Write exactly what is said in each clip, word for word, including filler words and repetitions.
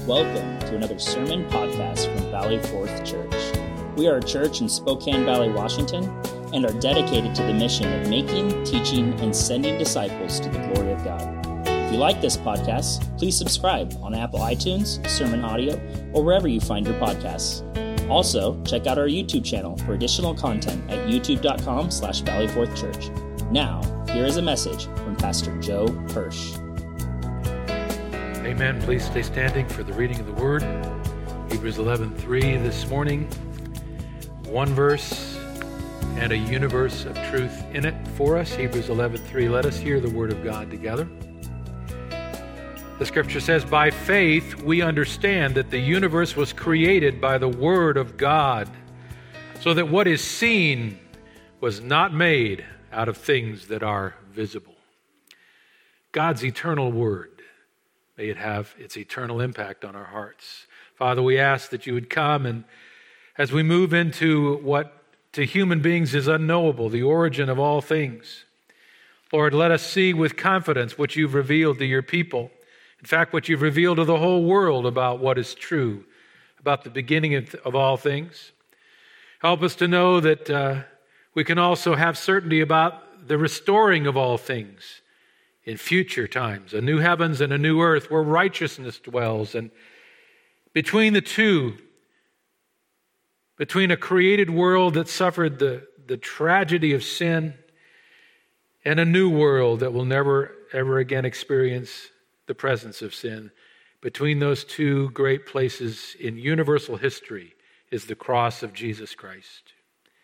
welcome to another sermon podcast from Valley Fourth Church. We are a church in Spokane Valley, Washington, and are dedicated to the mission of making, teaching, and sending disciples to the glory of God. If you like this podcast, please subscribe on Apple iTunes, Sermon Audio, or wherever you find your podcasts. Also, check out our YouTube channel for additional content at youtube.com slash Valley Fourth Church. Now, here is a message from Pastor Joe Hirsch. Amen. Please stay standing for the reading of the Word. Hebrews eleven three this morning. One verse and a universe of truth in it for us. Hebrews eleven three. Let us hear the Word of God together. The Scripture says, "By faith we understand that the universe was created by the Word of God, so that what is seen was not made out of things that are visible." God's eternal Word, may it have its eternal impact on our hearts. Father, we ask that you would come, and as we move into what to human beings is unknowable, the origin of all things, Lord, let us see with confidence what you've revealed to your people. In fact, what you've revealed to the whole world about what is true, about the beginning of, of all things. Help us to know that uh, we can also have certainty about the restoring of all things in future times, a new heavens and a new earth where righteousness dwells. And between the two, between a created world that suffered the, the tragedy of sin and a new world that will never, ever again experience the presence of sin, between those two great places in universal history is the cross of Jesus Christ,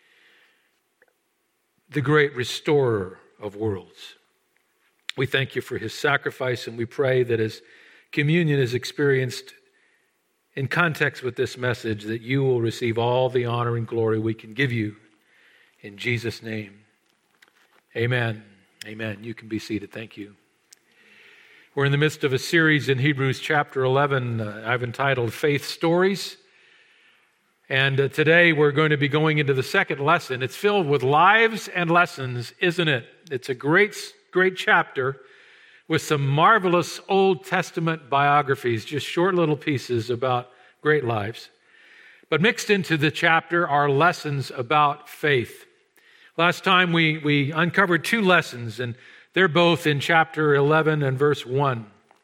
the great restorer of worlds. We thank you for his sacrifice, and we pray that as communion is experienced in context with this message, that you will receive all the honor and glory we can give you. In Jesus' name, amen. Amen. You can be seated. Thank you. We're in the midst of a series in Hebrews chapter eleven uh, I've entitled Faith Stories. And uh, today we're going to be going into the second lesson. It's filled with lives and lessons, isn't it? It's a great, great chapter with some marvelous Old Testament biographies, just short little pieces about great lives. But mixed into the chapter are lessons about faith. Last time we, we uncovered two lessons, and they're both in chapter eleven and verse one.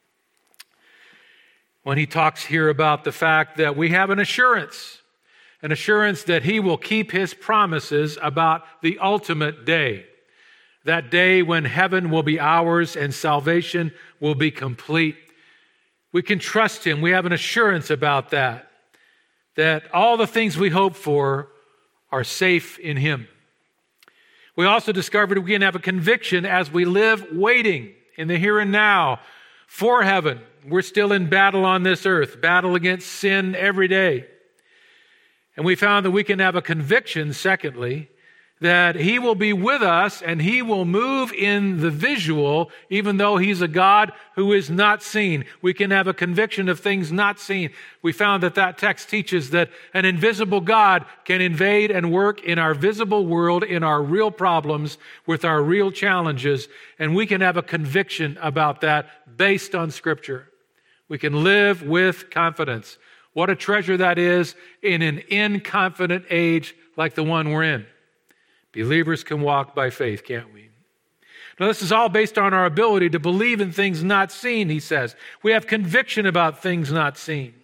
When he talks here about the fact that we have an assurance, an assurance that he will keep his promises about the ultimate day. That day when heaven will be ours and salvation will be complete. We can trust him. We have an assurance about that. That all the things we hope for are safe in him. We also discovered we can have a conviction as we live waiting in the here and now for heaven. We're still in battle on this earth, battle against sin every day. And we found that we can have a conviction, secondly, that he will be with us and he will move in the visual, even though he's a God who is not seen. We can have a conviction of things not seen. We found that that text teaches that an invisible God can invade and work in our visible world, in our real problems, with our real challenges, and we can have a conviction about that based on Scripture. We can live with confidence. What a treasure that is in an inconfident age like the one we're in. Believers can walk by faith, can't we? Now, this is all based on our ability to believe in things not seen, he says. We have conviction about things not seen.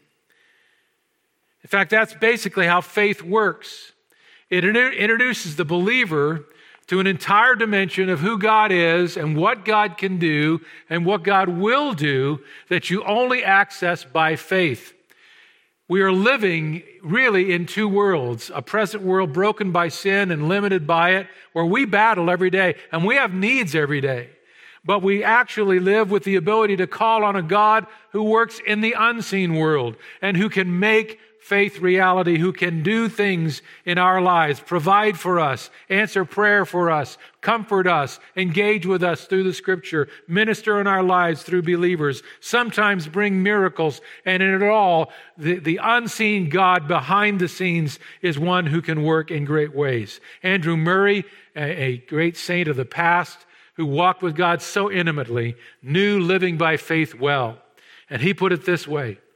In fact, that's basically how faith works. It introduces the believer to an entire dimension of who God is and what God can do and what God will do that you only access by faith. We are living really in two worlds, a present world broken by sin and limited by it, where we battle every day and we have needs every day. But we actually live with the ability to call on a God who works in the unseen world and who can make faith reality, who can do things in our lives, provide for us, answer prayer for us, comfort us, engage with us through the Scripture, minister in our lives through believers, sometimes bring miracles, and in it all, the, the unseen God behind the scenes is one who can work in great ways. Andrew Murray, a, a great saint of the past, who walked with God so intimately, knew living by faith well. And he put it this way: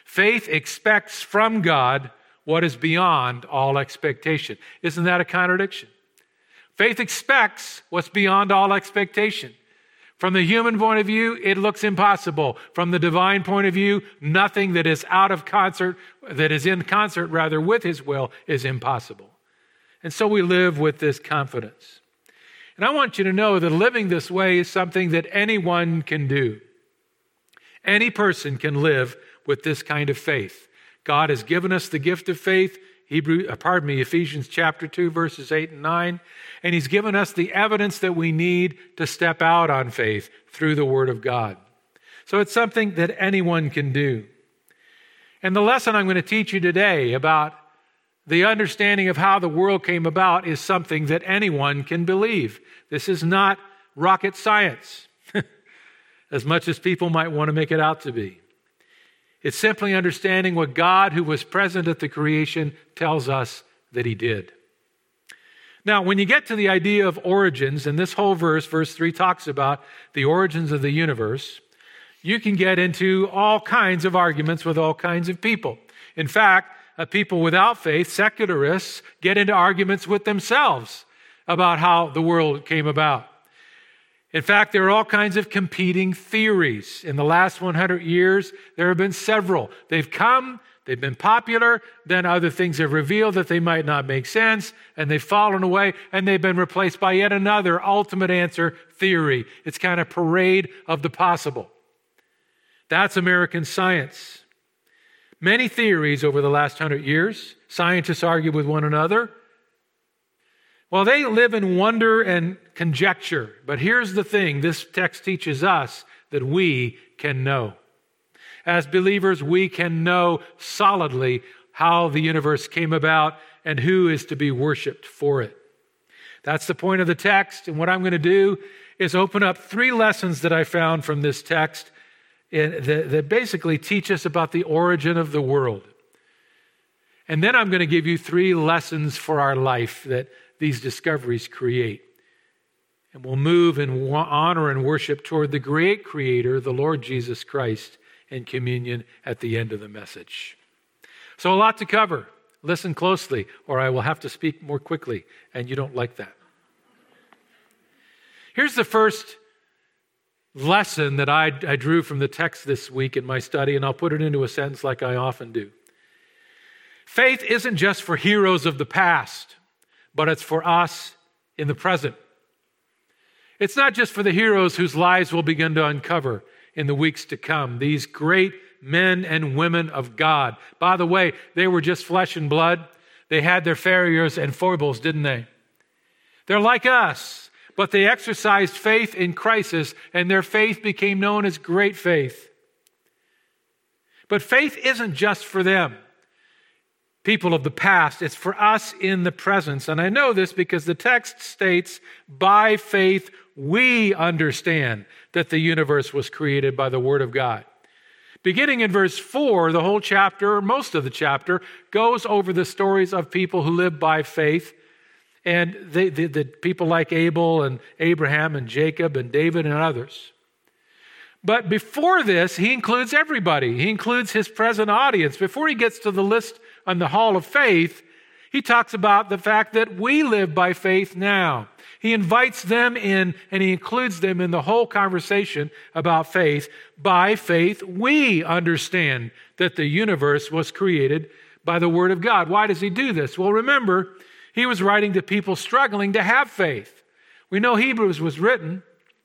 Faith expects from God what is beyond all expectation. Isn't that a contradiction? Faith expects what's beyond all expectation. From the human point of view, it looks impossible. From the divine point of view, nothing that is out of concert, that is in concert rather with his will, is impossible. And so we live with this confidence. And I want you to know that living this way is something that anyone can do. Any person can live with this kind of faith. God has given us the gift of faith. Hebrew, pardon me, Ephesians chapter two, verses eight and nine. And he's given us the evidence that we need to step out on faith through the Word of God. So it's something that anyone can do. And the lesson I'm going to teach you today about the understanding of how the world came about is something that anyone can believe. This is not rocket science, as much as people might want to make it out to be. It's simply understanding what God, who was present at the creation, tells us that he did. Now, when you get to the idea of origins, and this whole verse, verse three, talks about the origins of the universe, you can get into all kinds of arguments with all kinds of people. In fact, uh, people without faith, secularists, get into arguments with themselves about how the world came about. In fact, there are all kinds of competing theories. In the last one hundred years, there have been several. They've come, they've been popular, then other things have revealed that they might not make sense, and they've fallen away, and they've been replaced by yet another ultimate answer theory. It's kind of parade of the possible. That's American science. Many theories over the last hundred years. Scientists argue with one another. Well, they live in wonder and conjecture. But here's the thing. This text teaches us that we can know. As believers, we can know solidly how the universe came about and who is to be worshiped for it. That's the point of the text. And what I'm going to do is open up three lessons that I found from this text that basically teach us about the origin of the world. And then I'm going to give you three lessons for our life that these discoveries create. And we'll move in honor and worship toward the great Creator, the Lord Jesus Christ, in communion at the end of the message. So a lot to cover. Listen closely, or I will have to speak more quickly, and you don't like that. Here's the first lesson that I, I drew from the text this week in my study, and I'll put it into a sentence like I often do. Faith isn't just for heroes of the past, but it's for us in the present. It's not just for the heroes whose lives we'll begin to uncover in the weeks to come. These great men and women of God. By the way, they were just flesh and blood. They had their failures and foibles, didn't they? They're like us, but they exercised faith in crisis, and their faith became known as great faith. But faith isn't just for them, people of the past. It's for us in the present. And I know this because the text states, by faith we understand that the universe was created by the Word of God. Beginning in verse four, the whole chapter, or most of the chapter, goes over the stories of people who live by faith. And they, the, the people like Abel and Abraham and Jacob and David and others. But before this, he includes everybody. He includes his present audience. Before he gets to the list on the Hall of Faith, he talks about the fact that we live by faith now. He invites them in, and he includes them in the whole conversation about faith. By faith, we understand that the universe was created by the Word of God. Why does he do this? Well, remember, he was writing to people struggling to have faith. We know Hebrews was written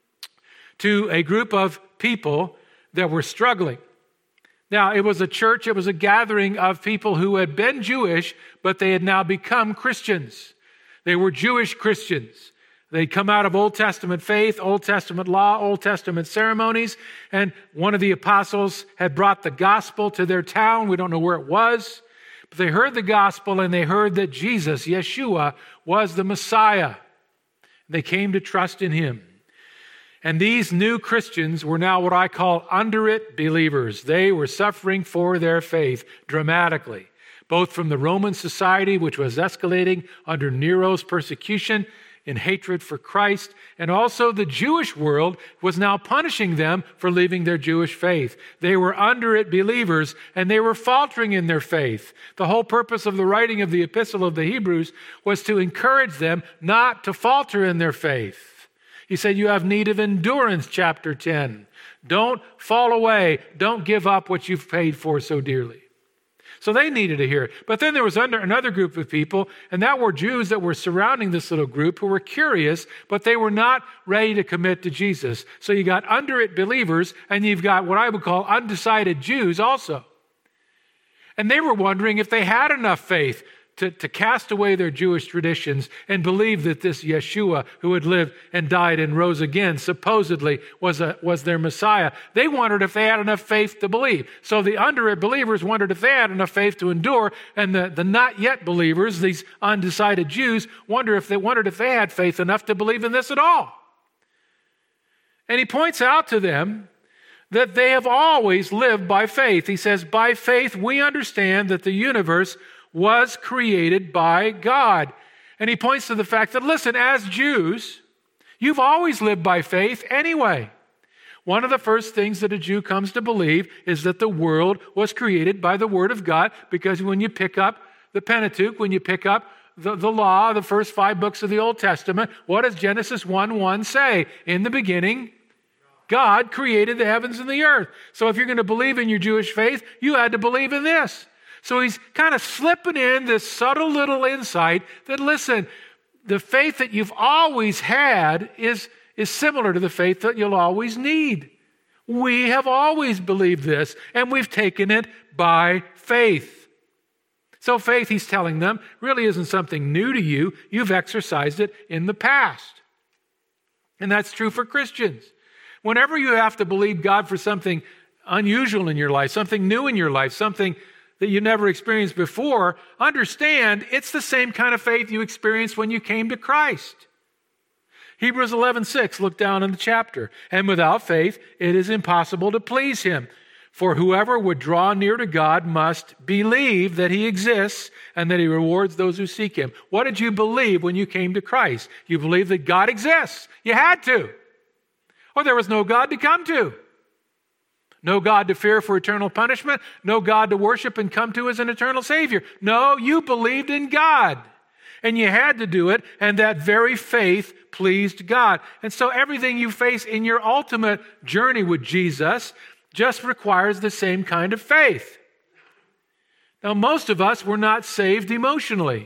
to a group of people that were struggling. Now, it was a church, it was a gathering of people who had been Jewish, but they had now become Christians. They were Jewish Christians. They'd come out of Old Testament faith, Old Testament law, Old Testament ceremonies, and one of the apostles had brought the gospel to their town. We don't know where it was, but they heard the gospel and they heard that Jesus, Yeshua, was the Messiah. They came to trust in him. And these new Christians were now what I call under it believers. They were suffering for their faith dramatically, both from the Roman society, which was escalating under Nero's persecution in hatred for Christ, and also the Jewish world was now punishing them for leaving their Jewish faith. They were under it believers, and they were faltering in their faith. The whole purpose of the writing of the Epistle of the Hebrews was to encourage them not to falter in their faith. He said, you have need of endurance, chapter ten. Don't fall away. Don't give up what you've paid for so dearly. So they needed to hear it. But then there was under another group of people, and that were Jews that were surrounding this little group who were curious, but they were not ready to commit to Jesus. So you got under it believers, and you've got what I would call undecided Jews also. And they were wondering if they had enough faith to, to cast away their Jewish traditions and believe that this Yeshua, who had lived and died and rose again, supposedly was, a, was their Messiah. They wondered if they had enough faith to believe. So the under it believers wondered if they had enough faith to endure, and the, the not yet believers, these undecided Jews, wonder if they wondered if they had faith enough to believe in this at all. And he points out to them that they have always lived by faith. He says, by faith we understand that the universe was created by God. And he points to the fact that, listen, as Jews, you've always lived by faith anyway. One of the first things that a Jew comes to believe is that the world was created by the Word of God, because when you pick up the Pentateuch, when you pick up the, the law, the first five books of the Old Testament, what does Genesis one one say? In the beginning, God created the heavens and the earth. So if you're going to believe in your Jewish faith, you had to believe in this. So he's kind of slipping in this subtle little insight that, listen, the faith that you've always had is, is similar to the faith that you'll always need. We have always believed this, and we've taken it by faith. So faith, he's telling them, really isn't something new to you. You've exercised it in the past. And that's true for Christians. Whenever you have to believe God for something unusual in your life, something new in your life, something that you never experienced before, understand it's the same kind of faith you experienced when you came to Christ. Hebrews eleven six, look down in the chapter. And without faith, it is impossible to please him. For whoever would draw near to God must believe that he exists and that he rewards those who seek him. What did you believe when you came to Christ? You believed that God exists. You had to. Or there was no God to come to. No God to fear for eternal punishment. No God to worship and come to as an eternal Savior. No, you believed in God. And you had to do it, and that very faith pleased God. And so everything you face in your ultimate journey with Jesus just requires the same kind of faith. Now, most of us were not saved emotionally.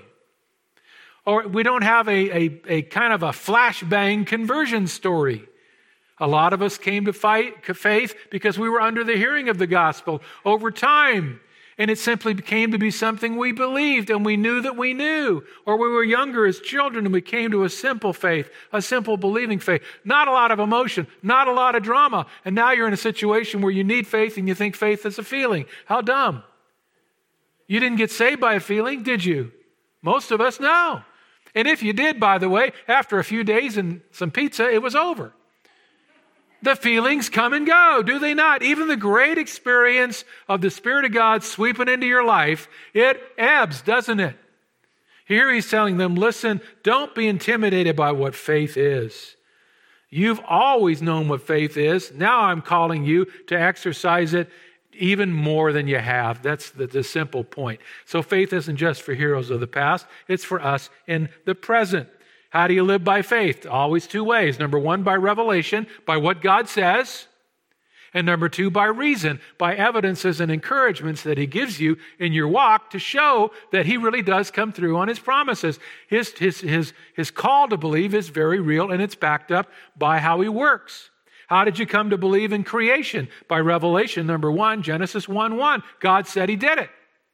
Or we don't have a, a, a kind of a flashbang conversion story. A lot of us came to fight, faith because we were under the hearing of the gospel over time. And it simply came to be something we believed and we knew that we knew. Or we were younger as children and we came to a simple faith, a simple believing faith. Not a lot of emotion, not a lot of drama. And now you're in a situation where you need faith and you think faith is a feeling. How dumb. You didn't get saved by a feeling, did you? Most of us, no. And if you did, by the way, after a few days and some pizza, it was over. The feelings come and go, do they not? Even the great experience of the Spirit of God sweeping into your life, it ebbs, doesn't it? Here he's telling them, listen, don't be intimidated by what faith is. You've always known what faith is. Now I'm calling you to exercise it even more than you have. That's the, the simple point. So faith isn't just for heroes of the past. It's for us in the present. How do you live by faith? Always two ways. Number one, by revelation, by what God says. And number two, by reason, by evidences and encouragements that he gives you in your walk to show that he really does come through on his promises. His, his, his, his call to believe is very real, and it's backed up by how he works. How did you come to believe in creation? By revelation, number one, Genesis one one. God said he did it.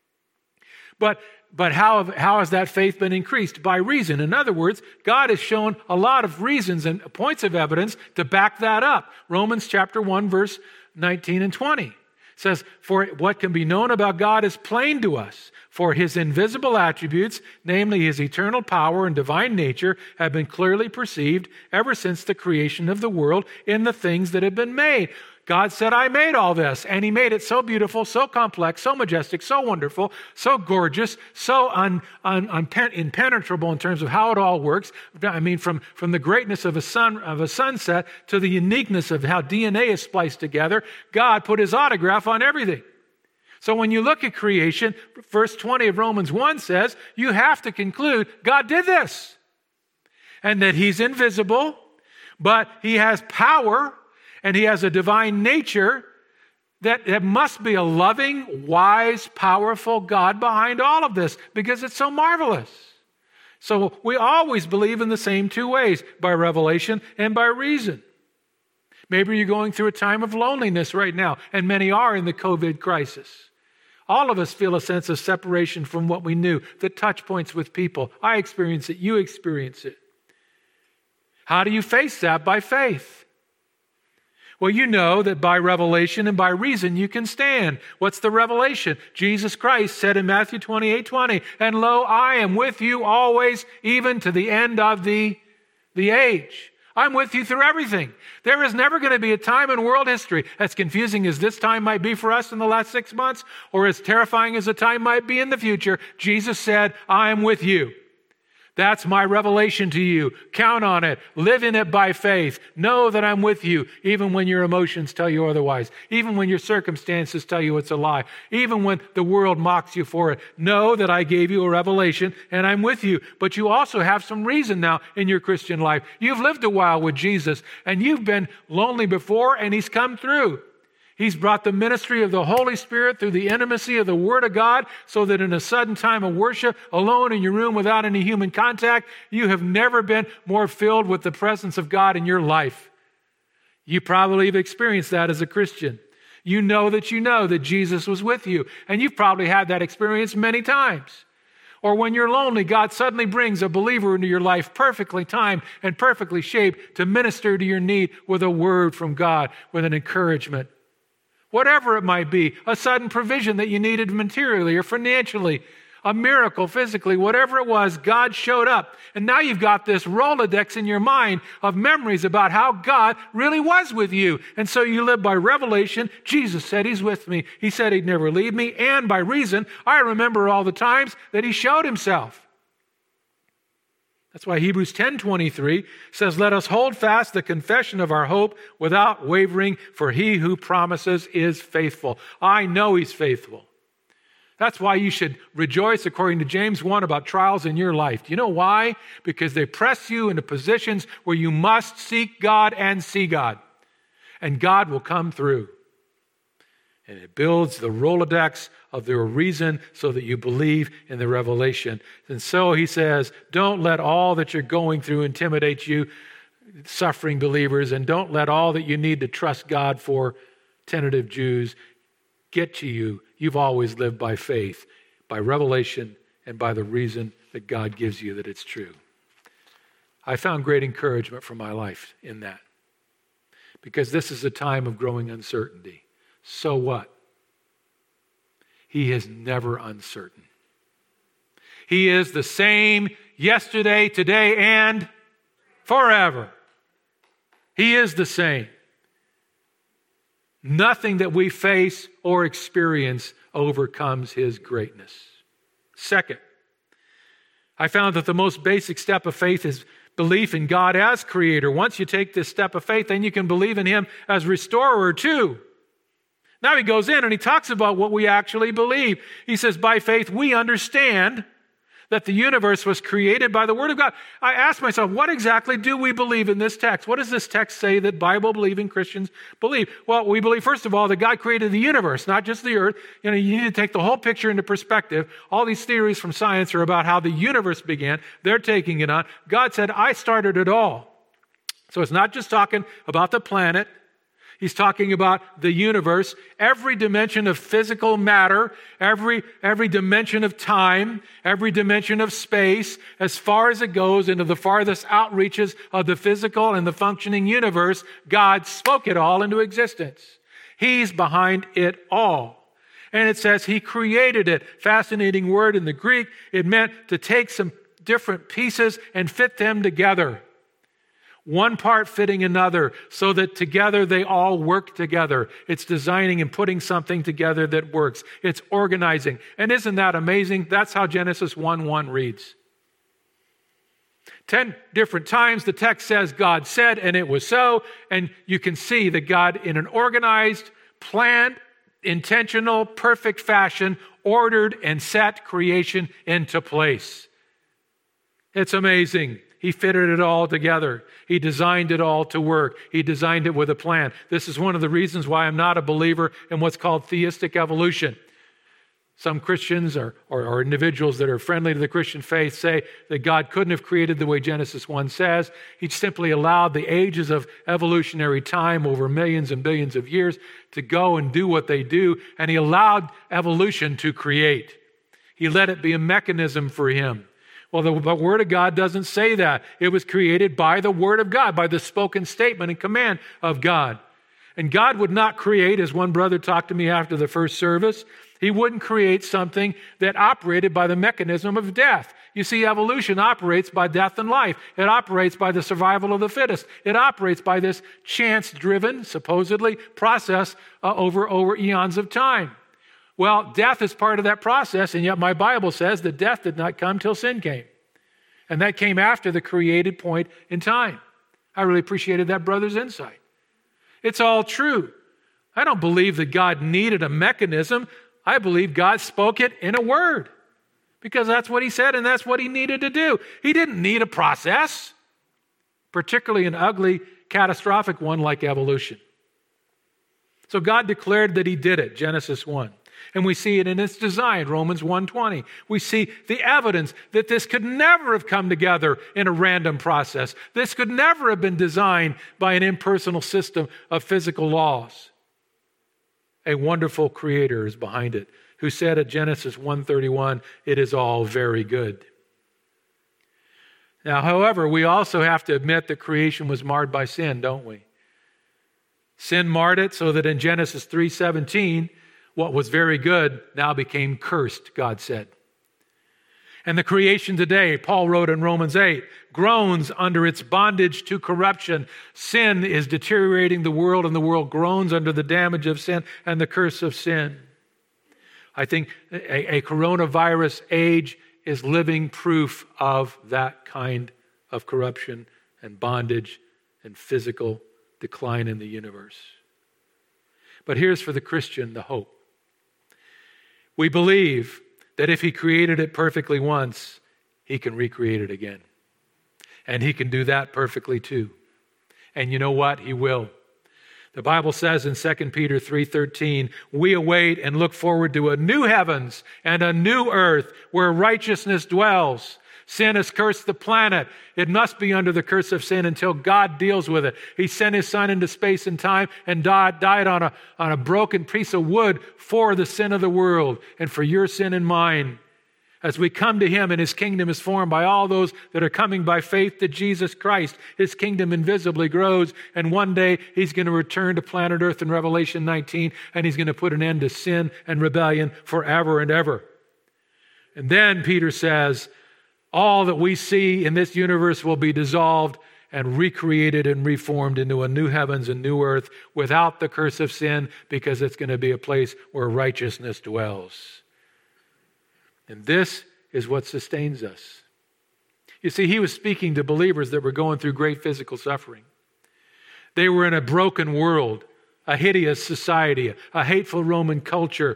But But how, how has that faith been increased? By reason. In other words, God has shown a lot of reasons and points of evidence to back that up. Romans chapter one, verse nineteen and twenty says, for what can be known about God is plain to us, for his invisible attributes, namely his eternal power and divine nature, have been clearly perceived ever since the creation of the world in the things that have been made. God said, I made all this. And he made it so beautiful, so complex, so majestic, so wonderful, so gorgeous, so un, un, unpen, impenetrable in terms of how it all works. I mean, from, from the greatness of a sun, of a sunset to the uniqueness of how D N A is spliced together, God put his autograph on everything. So when you look at creation, verse twenty of Romans one says, you have to conclude God did this. And that he's invisible, but he has power, and he has a divine nature that, that must be a loving, wise, powerful God behind all of this, because it's so marvelous. So we always believe in the same two ways, by revelation and by reason. Maybe you're going through a time of loneliness right now, and many are in the COVID crisis. All of us feel a sense of separation from what we knew, the touch points with people. I experience it, you experience it. How do you face that? By faith. Well, you know that by revelation and by reason you can stand. What's the revelation? Jesus Christ said in Matthew twenty-eight twenty, and lo, I am with you always, even to the end of the, the age. I'm with you through everything. There is never going to be a time in world history, as confusing as this time might be for us in the last six months, or as terrifying as the time might be in the future. Jesus said, I am with you. That's my revelation to you. Count on it. Live in it by faith. Know that I'm with you, even when your emotions tell you otherwise, even when your circumstances tell you it's a lie, even when the world mocks you for it. Know that I gave you a revelation and I'm with you. But you also have some reason now in your Christian life. You've lived a while with Jesus, and you've been lonely before, and he's come through. He's brought the ministry of the Holy Spirit through the intimacy of the Word of God, so that in a sudden time of worship, alone in your room without any human contact, you have never been more filled with the presence of God in your life. You probably have experienced that as a Christian. You know that you know that Jesus was with you, and you've probably had that experience many times. Or when you're lonely, God suddenly brings a believer into your life, perfectly timed and perfectly shaped to minister to your need with a word from God, with an encouragement. Whatever it might be, a sudden provision that you needed materially or financially, a miracle physically, whatever it was, God showed up. And now you've got this Rolodex in your mind of memories about how God really was with you. And so you live by revelation. Jesus said he's with me. He said he'd never leave me. And by reason, I remember all the times that he showed himself. That's why Hebrews ten twenty-three says, let us hold fast the confession of our hope without wavering, for he who promises is faithful. I know he's faithful. That's why you should rejoice, according to James one, about trials in your life. Do you know why? Because they press you into positions where you must seek God and see God. And God will come through. And it builds the Rolodex of their reason so that you believe in the revelation. And so he says, don't let all that you're going through intimidate you, suffering believers, and don't let all that you need to trust God for, tentative Jews, get to you. You've always lived by faith, by revelation, and by the reason that God gives you that it's true. I found great encouragement for my life in that, because this is a time of growing uncertainty. So what? He is never uncertain. He is the same yesterday, today, and forever. He is the same. Nothing that we face or experience overcomes his greatness. Second, I found that the most basic step of faith is belief in God as creator. Once you take this step of faith, then you can believe in him as restorer too. Now he goes in and he talks about what we actually believe. He says, by faith, we understand that the universe was created by the Word of God. I asked myself, what exactly do we believe in this text? What does this text say that Bible-believing Christians believe? Well, we believe, first of all, that God created the universe, not just the earth. You know, you need to take the whole picture into perspective. All these theories from science are about how the universe began. They're taking it on. God said, I started it all. So it's not just talking about the planet. He's talking about the universe, every dimension of physical matter, every, every dimension of time, every dimension of space, as far as it goes into the farthest outreaches of the physical and the functioning universe. God spoke it all into existence. He's behind it all. And it says he created it. Fascinating word in the Greek. It meant to take some different pieces and fit them together. one part fitting another, so that together they all work together. It's designing and putting something together that works. It's organizing. And isn't that amazing? That's how Genesis one one reads. Ten different times the text says God said, and it was so. And you can see that God, in an organized, planned, intentional, perfect fashion, ordered and set creation into place. It's amazing. He fitted it all together. He designed it all to work. He designed it with a plan. This is one of the reasons why I'm not a believer in what's called theistic evolution. Some Christians or, or, or individuals that are friendly to the Christian faith say that God couldn't have created the way Genesis one says. He simply allowed the ages of evolutionary time over millions and billions of years to go and do what they do, and he allowed evolution to create. He let it be a mechanism for him. Well, the, the Word of God doesn't say that. It was created by the Word of God, by the spoken statement and command of God. And God would not create, as one brother talked to me after the first service, he wouldn't create something that operated by the mechanism of death. You see, evolution operates by death and life. It operates by the survival of the fittest. It operates by this chance-driven, supposedly, process uh, over, over eons of time. Well, death is part of that process, and yet my Bible says that death did not come till sin came. And that came after the created point in time. I really appreciated that brother's insight. It's all true. I don't believe that God needed a mechanism. I believe God spoke it in a word, because that's what he said and that's what he needed to do. He didn't need a process, particularly an ugly, catastrophic one like evolution. So God declared that he did it, Genesis one. And we see it in its design, Romans one twenty. We see the evidence that this could never have come together in a random process. This could never have been designed by an impersonal system of physical laws. A wonderful creator is behind it, who said at Genesis one thirty-one, it is all very good. Now, however, we also have to admit that creation was marred by sin, don't we? Sin marred it so that in Genesis three seventeen, what was very good now became cursed, God said. And the creation today, Paul wrote in Romans eight, groans under its bondage to corruption. Sin is deteriorating the world, and the world groans under the damage of sin and the curse of sin. I think a, a coronavirus age is living proof of that kind of corruption and bondage and physical decline in the universe. But here's for the Christian the hope. We believe that if he created it perfectly once, he can recreate it again. And he can do that perfectly too. And you know what? He will. The Bible says in Second Peter three thirteen, we await and look forward to a new heavens and a new earth where righteousness dwells. Sin has cursed the planet. It must be under the curse of sin until God deals with it. He sent his son into space and time and died, died on a, on a broken piece of wood for the sin of the world and for your sin and mine. As we come to him, and his kingdom is formed by all those that are coming by faith to Jesus Christ, his kingdom invisibly grows, and one day he's going to return to planet Earth in Revelation nineteen, and he's going to put an end to sin and rebellion forever and ever. And then Peter says, all that we see in this universe will be dissolved and recreated and reformed into a new heavens and new earth without the curse of sin, because it's going to be a place where righteousness dwells. And this is what sustains us. You see, he was speaking to believers that were going through great physical suffering. They were in a broken world, a hideous society, a hateful Roman culture.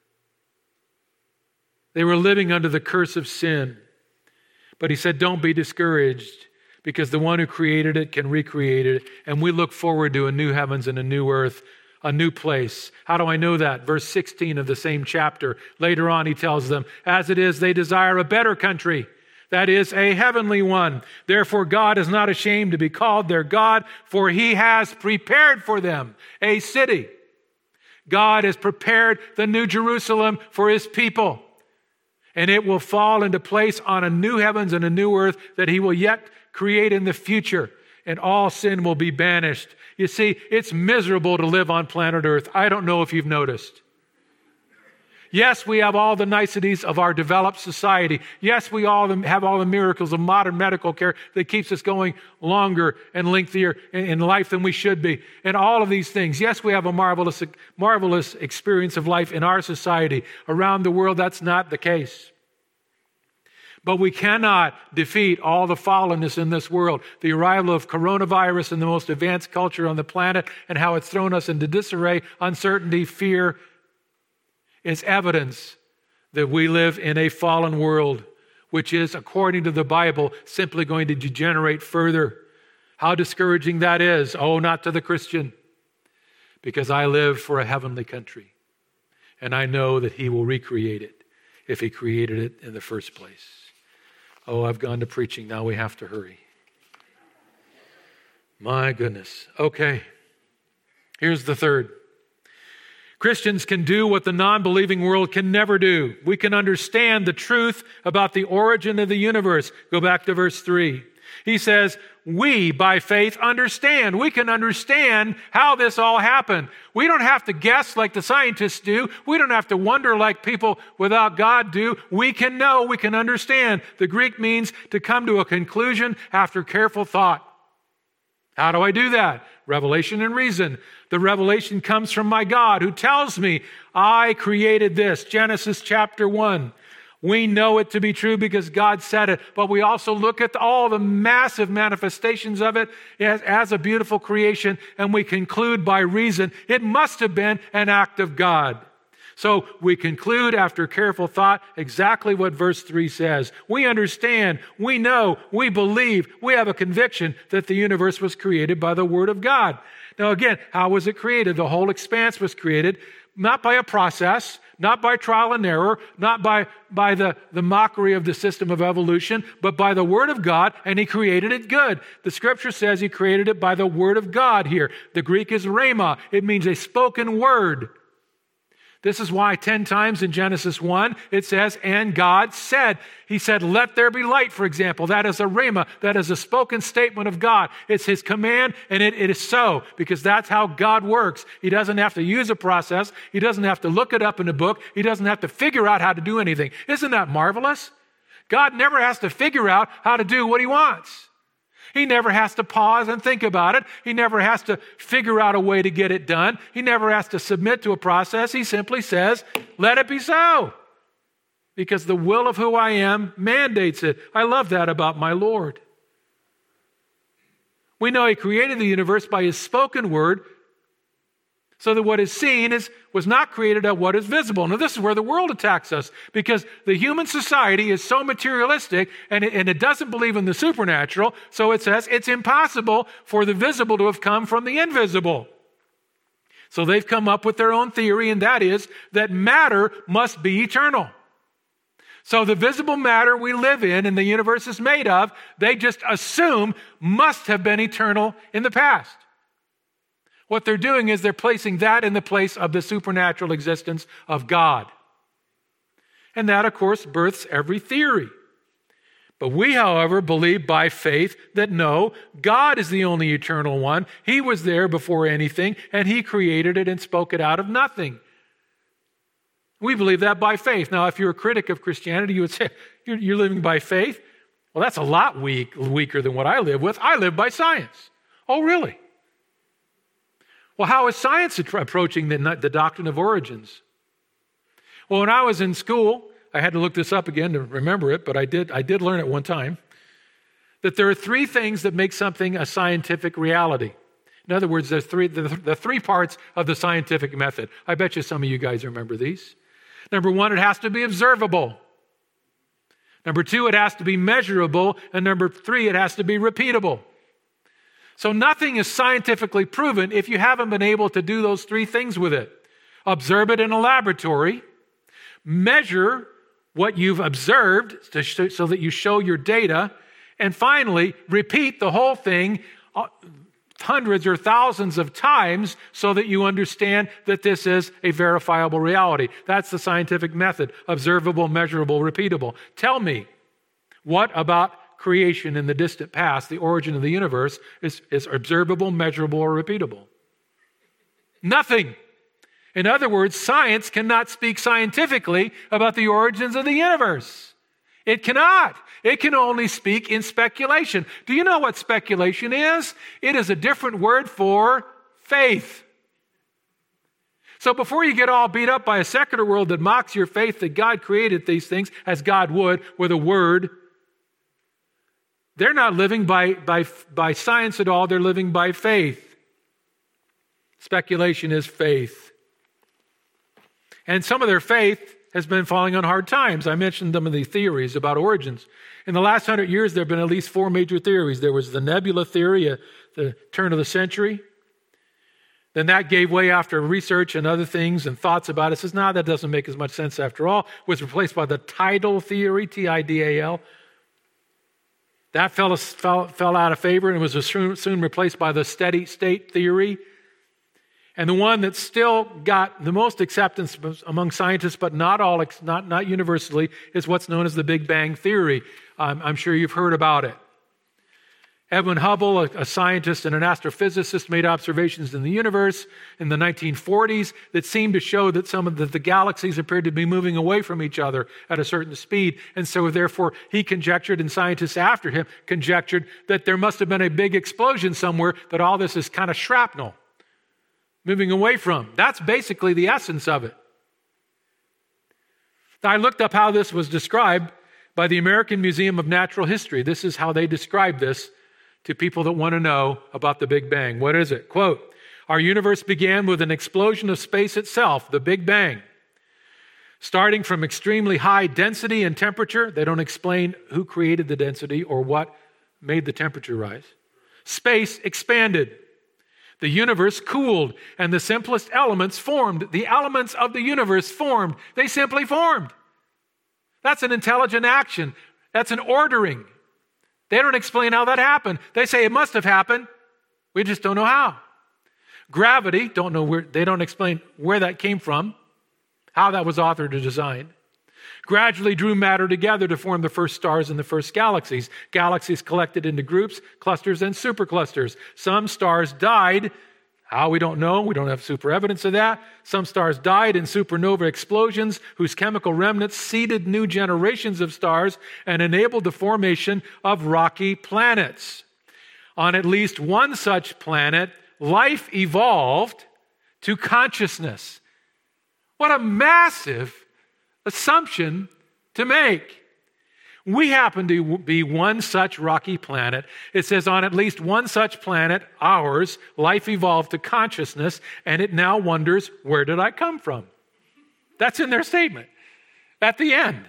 They were living under the curse of sin. But he said, don't be discouraged, because the one who created it can recreate it. And we look forward to a new heavens and a new earth, a new place. How do I know that? Verse sixteen of the same chapter. Later on, he tells them, as it is, they desire a better country, that is, a heavenly one. Therefore, God is not ashamed to be called their God, for he has prepared for them a city. God has prepared the New Jerusalem for his people. And it will fall into place on a new heavens and a new earth that he will yet create in the future. And all sin will be banished. You see, it's miserable to live on planet Earth. I don't know if you've noticed. Yes, we have all the niceties of our developed society. Yes, we all have all the miracles of modern medical care that keeps us going longer and lengthier in life than we should be. And all of these things. Yes, we have a marvelous, marvelous experience of life in our society. Around the world, that's not the case. But we cannot defeat all the fallenness in this world. The arrival of coronavirus and the most advanced culture on the planet and how it's thrown us into disarray, uncertainty, fear, is evidence that we live in a fallen world, which is, according to the Bible, simply going to degenerate further. How discouraging that is. Oh, not to the Christian, because I live for a heavenly country, and I know that He will recreate it if He created it in the first place. Oh, I've gone to preaching. Now we have to hurry. My goodness. Okay. Here's the third. Christians can do what the non-believing world can never do. We can understand the truth about the origin of the universe. Go back to verse three. He says, we, by faith, understand. We can understand how this all happened. We don't have to guess like the scientists do. We don't have to wonder like people without God do. We can know, we can understand. The Greek means to come to a conclusion after careful thought. How do I do that? Revelation and reason. The revelation comes from my God who tells me, I created this. Genesis chapter one. We know it to be true because God said it, but we also look at all the massive manifestations of it as, as a beautiful creation, and we conclude by reason it must have been an act of God. So we conclude after careful thought exactly what verse three says. We understand, we know, we believe, we have a conviction that the universe was created by the Word of God. Now again, how was it created? The whole expanse was created not by a process, not by trial and error, not by, by the, the mockery of the system of evolution, but by the Word of God, and He created it good. The Scripture says He created it by the Word of God here. The Greek is rhema. It means a spoken word. This is why ten times in Genesis one, it says, and God said. He said, let there be light, for example. That is a rhema. That is a spoken statement of God. It's His command, and it, it is so, because that's how God works. He doesn't have to use a process. He doesn't have to look it up in a book. He doesn't have to figure out how to do anything. Isn't that marvelous? God never has to figure out how to do what He wants. He never has to pause and think about it. He never has to figure out a way to get it done. He never has to submit to a process. He simply says, let it be so. Because the will of who I am mandates it. I love that about my Lord. We know He created the universe by His spoken word, so that what is seen is, was not created out of what is visible. Now, this is where the world attacks us, because the human society is so materialistic, and it, and it doesn't believe in the supernatural, so it says it's impossible for the visible to have come from the invisible. So they've come up with their own theory, and that is that matter must be eternal. So the visible matter we live in and the universe is made of, they just assume must have been eternal in the past. What they're doing is they're placing that in the place of the supernatural existence of God. And that, of course, births every theory. But we, however, believe by faith that no, God is the only eternal one. He was there before anything, and He created it and spoke it out of nothing. We believe that by faith. Now, if you're a critic of Christianity, you would say, you're, you're living by faith? Well, that's a lot weak, weaker than what I live with. I live by science. Oh, really? Well, how is science approaching the, the doctrine of origins? Well, when I was in school, I had to look this up again to remember it, but I did, I did learn it one time, that there are three things that make something a scientific reality. In other words, there's three, the, the three parts of the scientific method. I bet you some of you guys remember these. Number one, it has to be observable. Number two, it has to be measurable. And number three, it has to be repeatable. So nothing is scientifically proven if you haven't been able to do those three things with it. Observe it in a laboratory, measure what you've observed to sh- so that you show your data, and finally, repeat the whole thing hundreds or thousands of times so that you understand that this is a verifiable reality. That's the scientific method: observable, measurable, repeatable. Tell me, what about creation in the distant past, the origin of the universe, is, is observable, measurable, or repeatable? Nothing. In other words, science cannot speak scientifically about the origins of the universe. It cannot. It can only speak in speculation. Do you know what speculation is? It is a different word for faith. So before you get all beat up by a secular world that mocks your faith that God created these things, as God would, with a word, they're not living by, by, by science at all. They're living by faith. Speculation is faith. And some of their faith has been falling on hard times. I mentioned some of the theories about origins. In the last hundred years, there have been at least four major theories. There was the nebula theory at the turn of the century. Then that gave way after research and other things and thoughts about it. It says, no, that doesn't make as much sense after all. It was replaced by the tidal theory, T I D A L. That fell, fell, fell out of favor and was soon, soon replaced by the steady state theory. And the one that still got the most acceptance among scientists, but not all, not, not universally, is what's known as the Big Bang Theory. Um, I'm sure you've heard about it. Edwin Hubble, a, a scientist and an astrophysicist, made observations in the universe in the nineteen forties that seemed to show that some of the, the galaxies appeared to be moving away from each other at a certain speed. And so therefore he conjectured, and scientists after him conjectured, that there must have been a big explosion somewhere, that all this is kind of shrapnel moving away from. That's basically the essence of it. Now, I looked up how this was described by the American Museum of Natural History. This is how they describe this to people that want to know about the Big Bang. What is it? Quote, our universe began with an explosion of space itself, the Big Bang. Starting from extremely high density and temperature, they don't explain who created the density or what made the temperature rise. Space expanded. The universe cooled, and the simplest elements formed. The elements of the universe formed. They simply formed. That's an intelligent action. That's an ordering. They don't explain how that happened. They say it must have happened. We just don't know how. Gravity, don't know where, they don't explain where that came from, how that was authored or designed. Gradually drew matter together to form the first stars and the first galaxies. Galaxies collected into groups, clusters, and superclusters. Some stars died. How? We don't know. We don't have super evidence of that. Some stars died in supernova explosions whose chemical remnants seeded new generations of stars and enabled the formation of rocky planets. On at least one such planet, life evolved to consciousness. What a massive assumption to make. We happen to be one such rocky planet. It says on at least one such planet, ours, life evolved to consciousness, and it now wonders, where did I come from? That's in their statement at the end.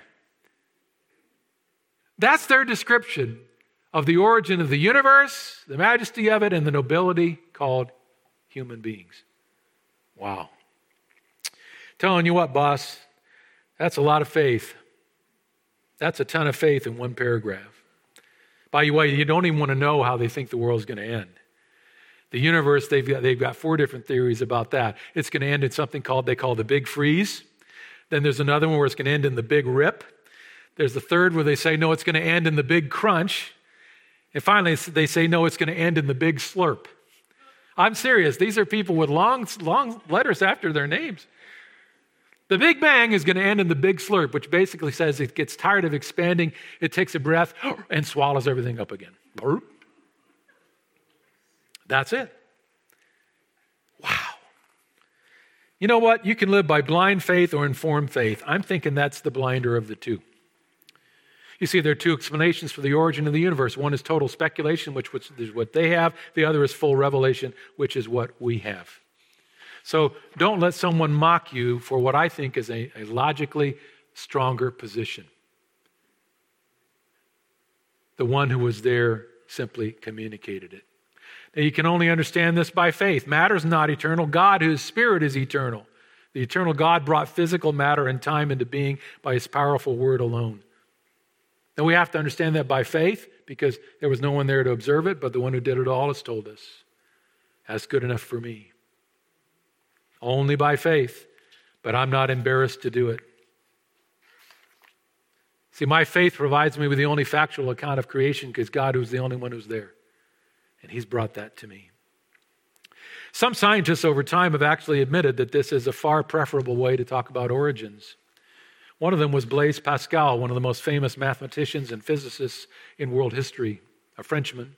That's their description of the origin of the universe, the majesty of it, and the nobility called human beings. Wow. Telling you what, boss, that's a lot of faith. That's a ton of faith in one paragraph. By the way, you don't even want to know how they think the world's going to end. The universe, they've got, they've got four different theories about that. It's going to end in something called, they call the Big Freeze. Then there's another one where it's going to end in the Big Rip. There's the third where they say, no, it's going to end in the Big Crunch. And finally, they say, no, it's going to end in the Big Slurp. I'm serious. These are people with long, long letters after their names. The Big Bang is going to end in the Big Slurp, which basically says it gets tired of expanding, it takes a breath and swallows everything up again. That's it. Wow. You know what? You can live by blind faith or informed faith. I'm thinking that's the blinder of the two. You see, there are two explanations for the origin of the universe. One is total speculation, which is what they have. The other is full revelation, which is what we have. So don't let someone mock you for what I think is a, a logically stronger position. The one who was there simply communicated it. Now, you can only understand this by faith. Matter is not eternal. God, whose spirit is eternal. The eternal God brought physical matter and time into being by his powerful word alone. And we have to understand that by faith because there was no one there to observe it, but the one who did it all has told us, that's good enough for me. Only by faith, but I'm not embarrassed to do it. See, my faith provides me with the only factual account of creation because God was the only one who's there. And he's brought that to me. Some scientists over time have actually admitted that this is a far preferable way to talk about origins. One of them was Blaise Pascal, one of the most famous mathematicians and physicists in world history, a Frenchman.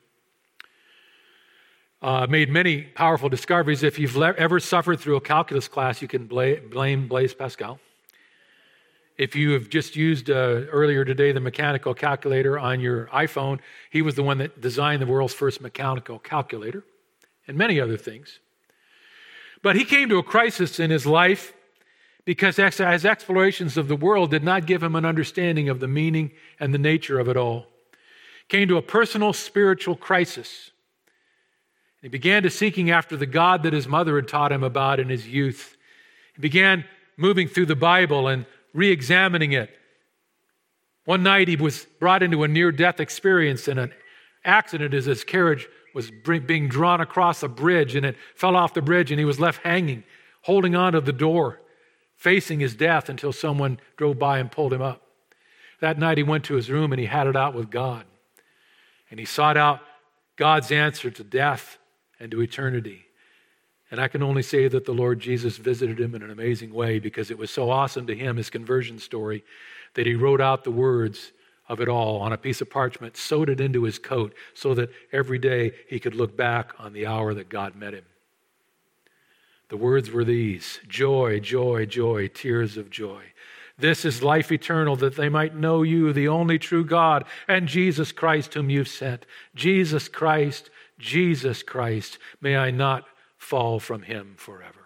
Uh, made many powerful discoveries. If you've le- ever suffered through a calculus class, you can bla- blame Blaise Pascal. If you have just used uh, earlier today the mechanical calculator on your iPhone, he was the one that designed the world's first mechanical calculator and many other things. But he came to a crisis in his life because his explorations of the world did not give him an understanding of the meaning and the nature of it all. Came to a personal spiritual crisis. He began to seeking after the God that his mother had taught him about in his youth. He began moving through the Bible and re-examining it. One night he was brought into a near-death experience in an accident as his carriage was being drawn across a bridge, and it fell off the bridge, and he was left hanging, holding on to the door, facing his death until someone drove by and pulled him up. That night he went to his room and he had it out with God. And he sought out God's answer to death and to eternity. And I can only say that the Lord Jesus visited him in an amazing way, because it was so awesome to him, his conversion story, that he wrote out the words of it all on a piece of parchment, sewed it into his coat so that every day he could look back on the hour that God met him. The words were these: joy, joy, joy, tears of joy. This is life eternal, that they might know you, the only true God, and Jesus Christ whom you've sent. Jesus Christ, Jesus Christ, may I not fall from him forever.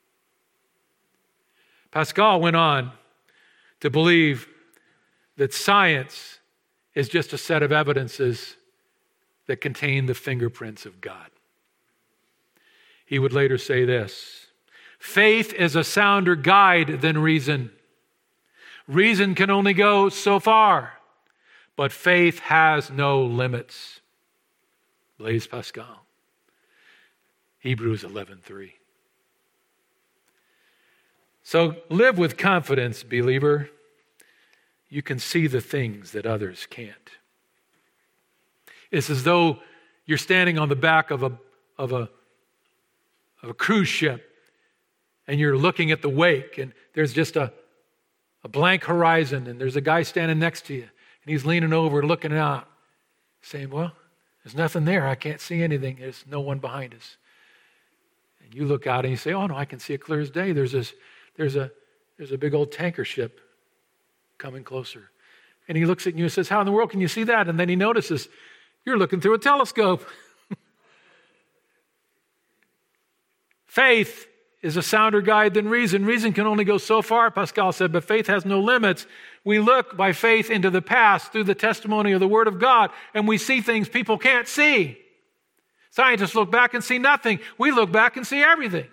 Pascal went on to believe that science is just a set of evidences that contain the fingerprints of God. He would later say this: faith is a sounder guide than reason. Reason can only go so far, but faith has no limits. Blaise Pascal. Hebrews eleven three. So live with confidence, believer. You can see the things that others can't. It's as though you're standing on the back of a, of a, of a cruise ship, and you're looking at the wake, and there's just a, a blank horizon, and there's a guy standing next to you, and he's leaning over looking out, saying, well, there's nothing there. I can't see anything. There's no one behind us. And you look out and you say, oh no, I can see it clear as day. There's this, there's a, there's a big old tanker ship coming closer. And he looks at you and says, how in the world can you see that? And then he notices, you're looking through a telescope. Faith is a sounder guide than reason. Reason can only go so far, Pascal said, but faith has no limits. We look by faith into the past through the testimony of the Word of God, and we see things people can't see. Scientists look back and see nothing. We look back and see everything.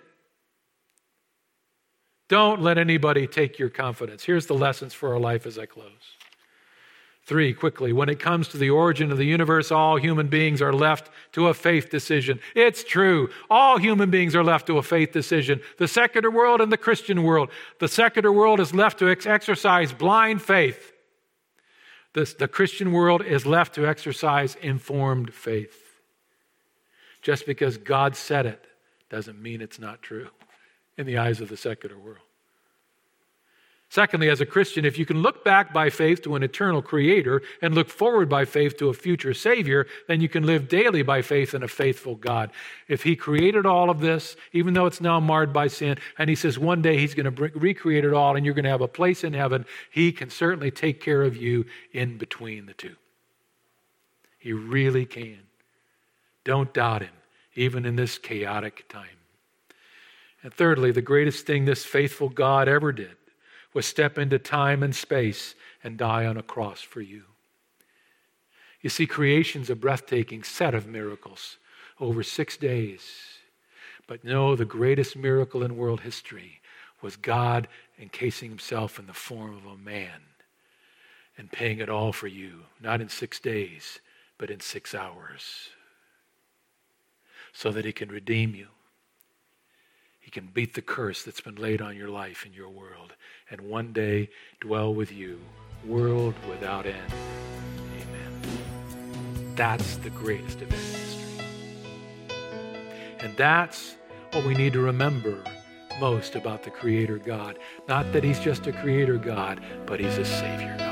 Don't let anybody take your confidence. Here's the lessons for our life as I close. Three, quickly. When it comes to the origin of the universe, all human beings are left to a faith decision. It's true. All human beings are left to a faith decision. The secular world and the Christian world. The secular world is left to ex- exercise blind faith. The, the Christian world is left to exercise informed faith. Just because God said it doesn't mean it's not true in the eyes of the secular world. Secondly, as a Christian, if you can look back by faith to an eternal Creator and look forward by faith to a future Savior, then you can live daily by faith in a faithful God. If He created all of this, even though it's now marred by sin, and He says one day He's going to recreate it all and you're going to have a place in heaven, He can certainly take care of you in between the two. He really can. Don't doubt Him, even in this chaotic time. And thirdly, the greatest thing this faithful God ever did was step into time and space and die on a cross for you. You see, creation's a breathtaking set of miracles over six days. But no, the greatest miracle in world history was God encasing Himself in the form of a man and paying it all for you, not in six days, but in six hours, so that He can redeem you. He can beat the curse that's been laid on your life and your world, and one day dwell with you, world without end. Amen. That's the greatest event in history. And that's what we need to remember most about the Creator God. Not that He's just a Creator God, but He's a Savior God.